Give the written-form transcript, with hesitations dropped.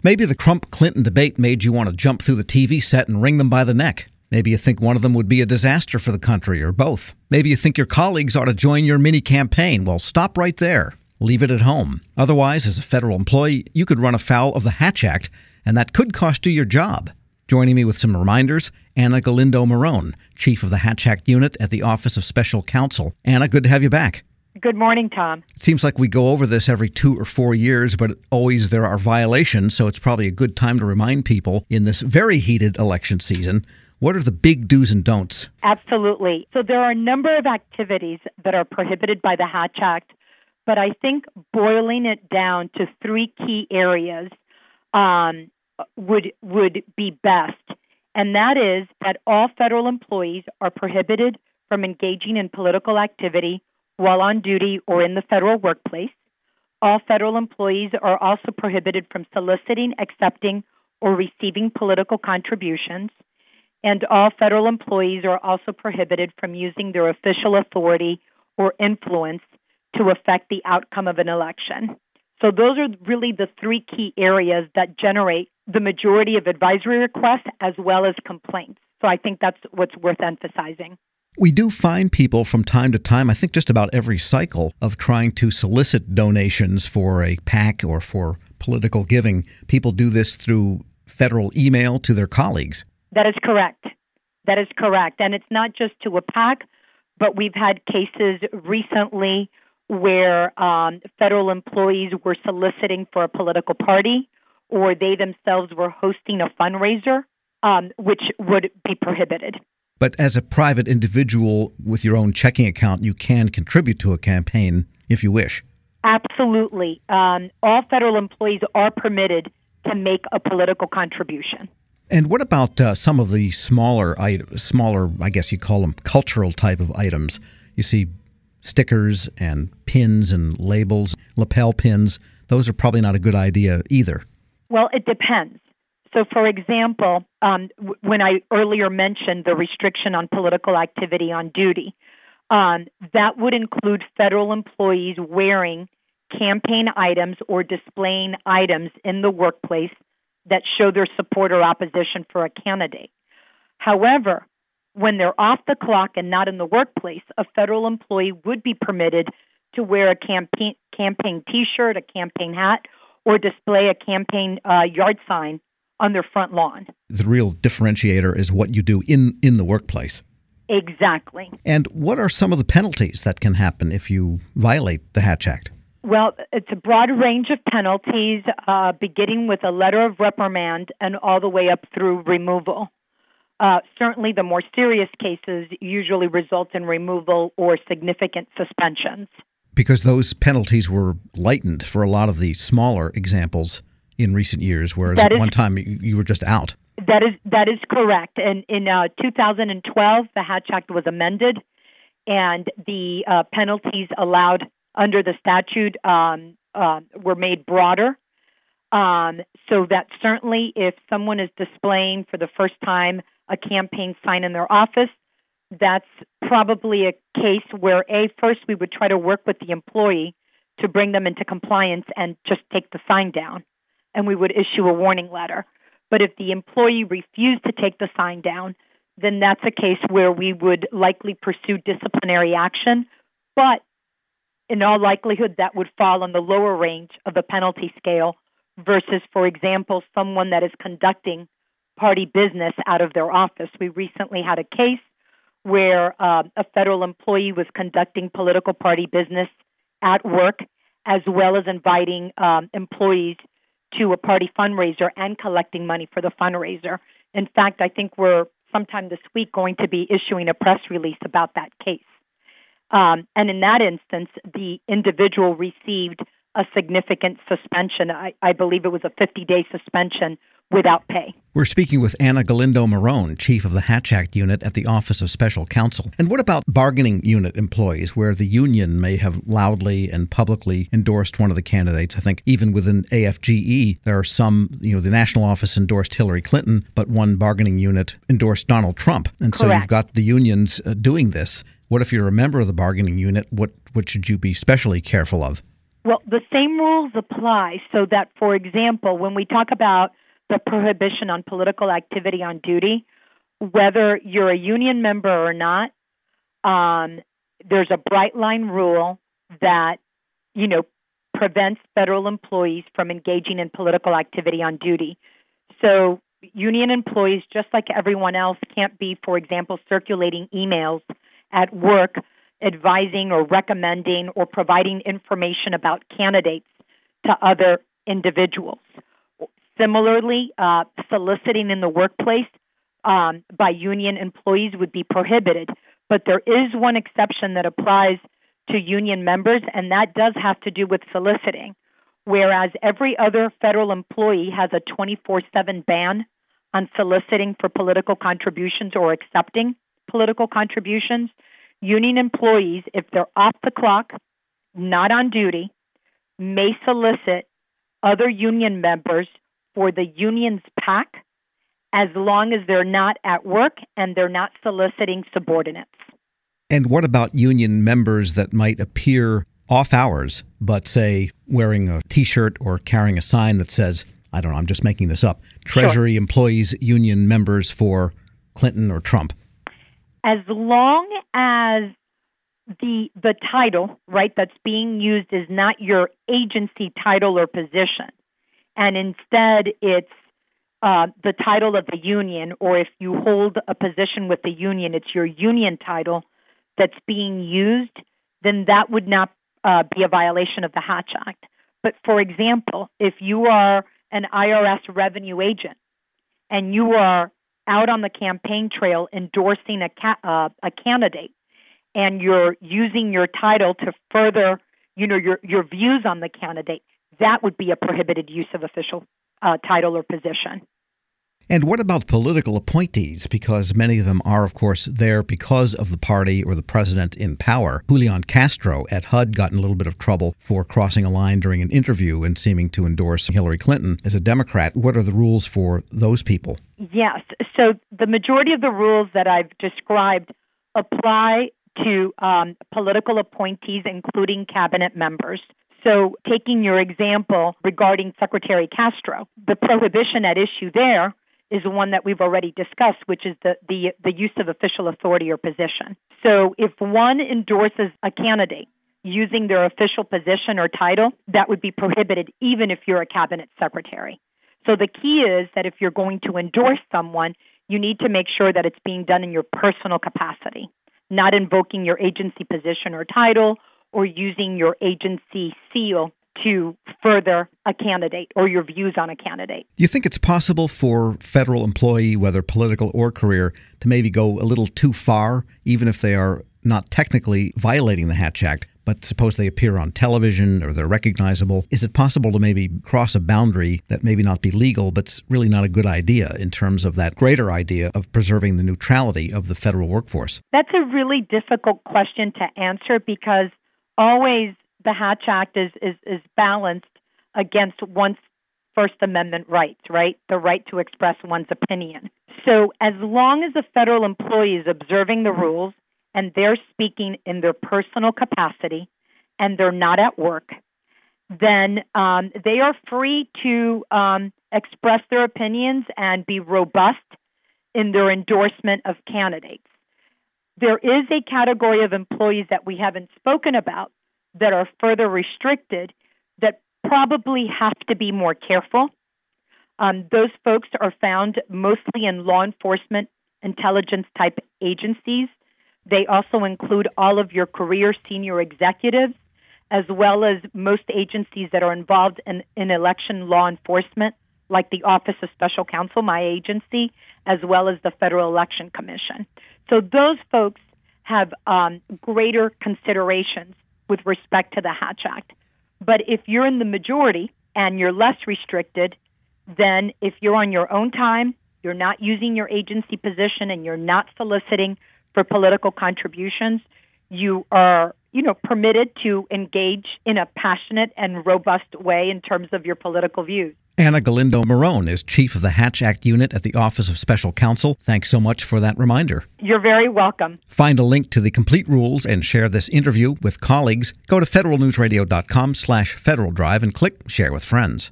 Maybe the Trump-Clinton debate made you want to jump through the TV set and wring them by the neck. Maybe you think one of them would be a disaster for the country, or both. Maybe you think your colleagues ought to join your mini-campaign. Well, stop right there. Leave it at home. Otherwise, as a federal employee, you could run afoul of the Hatch Act, and that could cost you your job. Joining me with some reminders, Anna Galindo-Marone, Chief of the Hatch Act Unit at the Office of Special Counsel. Anna, good to have you back. Good morning, Tom. It seems like we go over this every 2 or 4 years, but always there are violations, so it's probably a good time to remind people in this very heated election season, what are the big do's and don'ts? Absolutely. So there are a number of activities that are prohibited by the Hatch Act, but I think boiling it down to 3 key areas would be best. And that is that all federal employees are prohibited from engaging in political activity while on duty or in the federal workplace. All federal employees are also prohibited from soliciting, accepting, or receiving political contributions. And all federal employees are also prohibited from using their official authority or influence to affect the outcome of an election. So those are really the 3 key areas that generate the majority of advisory requests as well as complaints. So I think that's what's worth emphasizing. We do find people from time to time, I think just about every cycle, of trying to solicit donations for a PAC or for political giving. People do this through federal email to their colleagues. That is correct. That is correct. And it's not just to a PAC, but we've had cases recently where federal employees were soliciting for a political party, or they themselves were hosting a fundraiser, which would be prohibited. But as a private individual with your own checking account, you can contribute to a campaign if you wish. Absolutely. All federal employees are permitted to make a political contribution. And what about some of the smaller, I guess you call them cultural type of items? You see stickers and pins and labels, lapel pins. Those are probably not a good idea either. Well, it depends. So, for example, when I earlier mentioned the restriction on political activity on duty, that would include federal employees wearing campaign items or displaying items in the workplace that show their support or opposition for a candidate. However, when they're off the clock and not in the workplace, a federal employee would be permitted to wear a campaign T-shirt, a campaign hat, or display a campaign yard sign on their front lawn. The real differentiator is what you do in the workplace. Exactly. And what are some of the penalties that can happen if you violate the Hatch Act? Well, it's a broad range of penalties, beginning with a letter of reprimand and all the way up through removal. Certainly, the more serious cases usually result in removal or significant suspensions. Because those penalties were lightened for a lot of the smaller examples in recent years, whereas at one time you were just out. That is correct. And in 2012, the Hatch Act was amended, and the penalties allowed under the statute were made broader. So that certainly if someone is displaying for the first time a campaign sign in their office, that's probably a case where, first we would try to work with the employee to bring them into compliance and just take the sign down, and we would issue a warning letter. But if the employee refused to take the sign down, then that's a case where we would likely pursue disciplinary action, but in all likelihood that would fall on the lower range of the penalty scale versus, for example, someone that is conducting party business out of their office. We recently had a case where a federal employee was conducting political party business at work, as well as inviting employees to a party fundraiser and collecting money for the fundraiser. In fact, I think we're sometime this week going to be issuing a press release about that case. And in that instance, the individual received a significant suspension. I believe it was a 50-day suspension without pay. We're speaking with Anna Galindo-Marone, Chief of the Hatch Act Unit at the Office of Special Counsel. And what about bargaining unit employees, where the union may have loudly and publicly endorsed one of the candidates? I think even within AFGE, there are some, the national office endorsed Hillary Clinton, but one bargaining unit endorsed Donald Trump. And so Correct. You've got the unions doing this. What if you're a member of the bargaining unit? What should you be especially careful of? Well, the same rules apply so that, for example, when we talk about the prohibition on political activity on duty, whether you're a union member or not, there's a bright line rule that, prevents federal employees from engaging in political activity on duty. So union employees, just like everyone else, can't be, for example, circulating emails at work advising or recommending or providing information about candidates to other individuals. Similarly, soliciting in the workplace by union employees would be prohibited. But there is one exception that applies to union members, and that does have to do with soliciting. Whereas every other federal employee has a 24/7 ban on soliciting for political contributions or accepting political contributions, union employees, if they're off the clock, not on duty, may solicit other union members for the union's PAC as long as they're not at work and they're not soliciting subordinates. And what about union members that might appear off hours, but say wearing a T-shirt or carrying a sign that says, I don't know, I'm just making this up, Treasury Employees Union members for Clinton or Trump? As long as the title, right, that's being used is not your agency title or position, and instead it's the title of the union, or if you hold a position with the union, it's your union title that's being used, then that would not be a violation of the Hatch Act. But for example, if you are an IRS revenue agent and you are out on the campaign trail endorsing a candidate and you're using your title to further, your views on the candidate, that would be a prohibited use of official title or position. And what about political appointees? Because many of them are, of course, there because of the party or the president in power. Julian Castro at HUD got in a little bit of trouble for crossing a line during an interview and seeming to endorse Hillary Clinton as a Democrat. What are the rules for those people? Yes. So the majority of the rules that I've described apply to political appointees, including cabinet members. So taking your example regarding Secretary Castro, the prohibition at issue there is one that we've already discussed, which is the use of official authority or position. So if one endorses a candidate using their official position or title, that would be prohibited even if you're a cabinet secretary. So the key is that if you're going to endorse someone, you need to make sure that it's being done in your personal capacity, not invoking your agency position or title or using your agency seal to further a candidate or your views on a candidate. Do you think it's possible for federal employee, whether political or career, to maybe go a little too far, even if they are not technically violating the Hatch Act, but suppose they appear on television or they're recognizable? Is it possible to maybe cross a boundary that maybe not be legal, but it's really not a good idea in terms of that greater idea of preserving the neutrality of the federal workforce? That's a really difficult question to answer because always the Hatch Act is balanced against one's First Amendment rights, right? The right to express one's opinion. So as long as a federal employee is observing the rules and they're speaking in their personal capacity and they're not at work, then they are free to express their opinions and be robust in their endorsement of candidates. There is a category of employees that we haven't spoken about that are further restricted that probably have to be more careful. Those folks are found mostly in law enforcement, intelligence type agencies. They also include all of your career senior executives, as well as most agencies that are involved in election law enforcement, like the Office of Special Counsel, my agency, as well as the Federal Election Commission. So those folks have greater considerations with respect to the Hatch Act. But if you're in the majority and you're less restricted, then if you're on your own time, you're not using your agency position, and you're not soliciting for political contributions, you are permitted to engage in a passionate and robust way in terms of your political views. Anna Galindo Marone is chief of the Hatch Act Unit at the Office of Special Counsel. Thanks so much for that reminder. You're very welcome. Find a link to the complete rules and share this interview with colleagues. Go to federalnewsradio.com/Federal Drive and click Share with Friends.